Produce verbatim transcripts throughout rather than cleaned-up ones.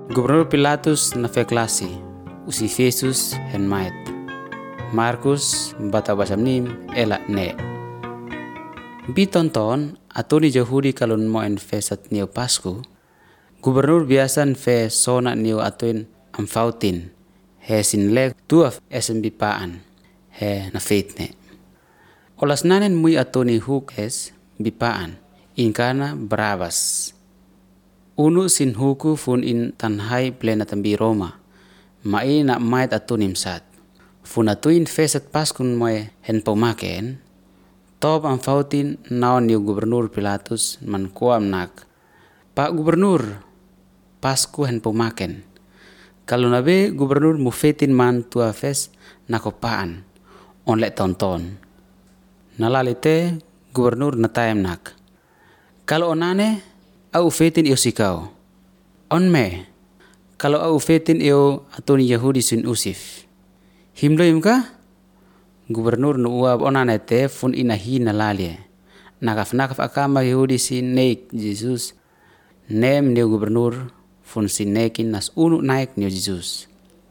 Gubernur Pilatus na feklasi, usi Yesus hen mait. Markus bata basamnim ela ne. Bitonton atuni Yahudi kalun mo en fesat niu Pasku. Gubernur biasan fe sona niu atuin amfautin. He sinlek tuaf esen bipaan. He na fitne. Olas nanen mui atuni huk es bipaan. Inkana Barabas. Unu sin huku fun in tanhai plena tambi Roma. Mai na mait atunim sat. Fun atuin fesat Paskun moe hen paumaken. Tob ang fautin naon niu Gubernur Pilatus man kuam nak. Pak Gubernur, Pasku hen paumaken. Kalau nabe Gubernur mufetin man tua fes nakopaan. Onlek tonton. Nalalite Gubernur natayam nak. Kalau onane au fetin iyo sikau. On me, kalau au fetin iyo atuni Yahudi sin usif. Himloim ka? Gubernur nu uab onanete fun inahi nalalie. Nakaf-nakaf akama Yahudi sin neik Jesus. Nem niu Gubernur fun sin neikin nas unu naik niu Jesus.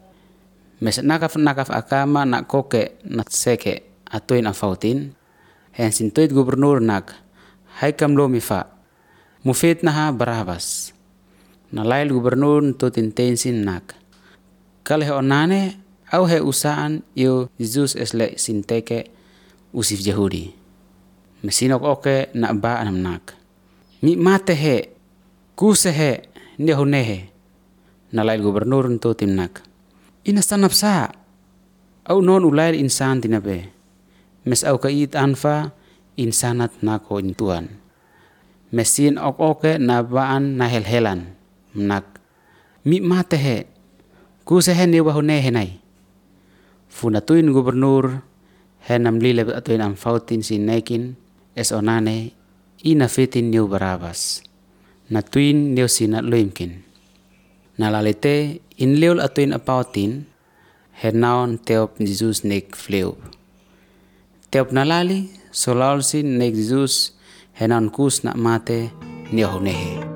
Mes nakaf-nakaf akama nak koke nak seke atuin afautin. Hen sin tuit Gubernur nak haikam lo mifa. Mufit naha Barabas. Nalail Gubernur tutin tensin nak. Kale he onane au he usaan iyo Jesus esle sinteke usif Yahudi. Mesinok oke nak ba anam nak. Mi mate he, kuse he, niya hunehe. Nalail Gubernur tutin nak. Ina sanap sa. Au non ulail insan tinabe. Mes au kait anfa insanat nako intuan. Mesin ok-oke na baan na hel-helan. Nak, mi mate he. Kuse he niwa hunehe nai. Funatuin Gubernur henam lileb atuin am fautin sinekin es onane ina fitin niu Barabas. Natuin niu sinat loimkin. Nalalite in liul atuin apautin henaon teop Jesus nek fleu. Teop nalali solaul sin nek Jesus henan kus nak mate niya hunehe.